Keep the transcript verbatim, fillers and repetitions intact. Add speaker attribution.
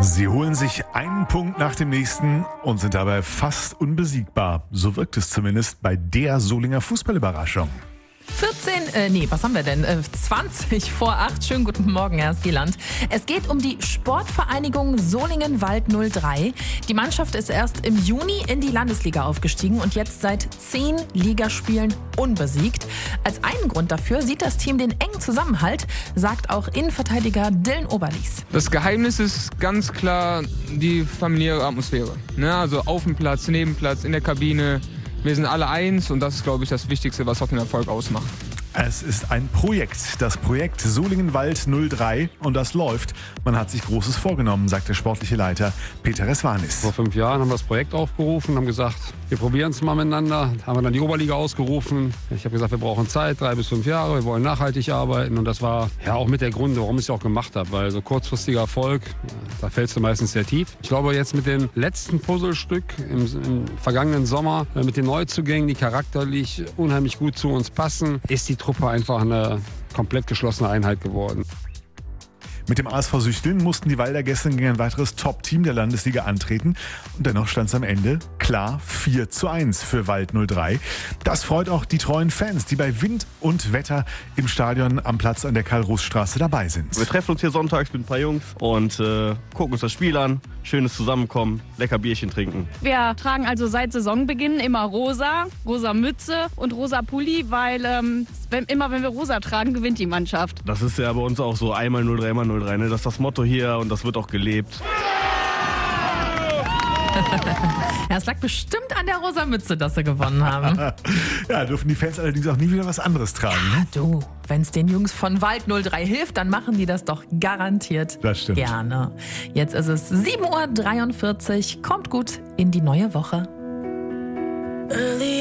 Speaker 1: Sie holen sich einen Punkt nach dem nächsten und sind dabei fast unbesiegbar. So wirkt es zumindest bei der Solinger Fußballüberraschung.
Speaker 2: vierzehn, äh, nee, was haben wir denn? Äh, zwanzig vor acht. Schönen guten Morgen, Herr Skieland. Es geht um die Sportvereinigung Solingen-Wald null drei. Die Mannschaft ist erst im Juni in die Landesliga aufgestiegen und jetzt seit zehn Ligaspielen unbesiegt. Als einen Grund dafür sieht das Team den engen Zusammenhalt, sagt auch Innenverteidiger Dylan Oberlies.
Speaker 3: Das Geheimnis ist ganz klar die familiäre Atmosphäre. Ne? Also auf dem Platz, neben dem Platz, in der Kabine. Wir sind alle eins und das ist, glaube ich, das Wichtigste, was auch den Erfolg ausmacht.
Speaker 1: Es ist ein Projekt, das Projekt Solingen-Wald null drei, und das läuft. Man hat sich Großes vorgenommen, sagt der sportliche Leiter Peter Resvanis.
Speaker 4: Vor fünf Jahren haben wir das Projekt aufgerufen, haben gesagt, wir probieren es mal miteinander. Haben wir dann die Oberliga ausgerufen. Ich habe gesagt, wir brauchen Zeit, drei bis fünf Jahre, wir wollen nachhaltig arbeiten. Und das war ja auch mit der Grund, warum ich es auch gemacht habe. Weil so kurzfristiger Erfolg, da fällst du meistens sehr tief. Ich glaube, jetzt mit dem letzten Puzzlestück im, im vergangenen Sommer, mit den Neuzugängen, die charakterlich unheimlich gut zu uns passen, ist die Truppe einfach eine komplett geschlossene Einheit geworden.
Speaker 1: Mit dem A S V Süchteln mussten die Walder gestern gegen ein weiteres Top-Team der Landesliga antreten. Und dennoch stand es am Ende klar vier zu eins für Wald null drei. Das freut auch die treuen Fans, die bei Wind und Wetter im Stadion am Platz an der Karl-Roos-Straße dabei sind.
Speaker 5: Wir treffen uns hier sonntags mit ein paar Jungs und äh, gucken uns das Spiel an. Schönes Zusammenkommen, lecker Bierchen trinken.
Speaker 6: Wir tragen also seit Saisonbeginn immer rosa, rosa Mütze und rosa Pulli, weil ähm, wenn, immer wenn wir rosa tragen, gewinnt die Mannschaft.
Speaker 5: Das ist ja bei uns auch so einmal null drei, einmal null drei. Ne? Das ist das Motto hier und das wird auch gelebt.
Speaker 2: Ja, es lag bestimmt an der rosa Mütze, dass sie gewonnen haben.
Speaker 1: Ja, dürfen die Fans allerdings auch nie wieder was anderes tragen. Ne?
Speaker 2: Du, wenn es den Jungs von Wald null drei hilft, dann machen die das doch garantiert
Speaker 1: Das stimmt.
Speaker 2: gerne. Jetzt ist es sieben Uhr dreiundvierzig. Kommt gut in die neue Woche.
Speaker 7: Early